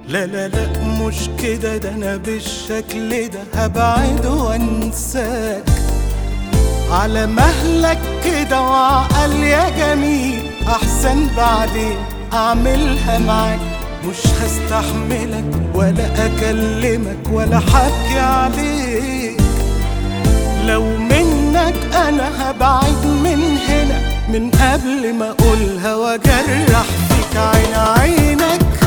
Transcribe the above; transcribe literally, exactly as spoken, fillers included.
لا لا لا مش كده، ده انا بالشكل ده هبعد وانساك على مهلك كده وعقل يا جميل. احسن بعدين اعملها معاك، مش هستحملك ولا اكلمك ولا حكي عليك. لو منك انا هبعد من هنا من قبل ما اقولها واجرح فيك عين عينك.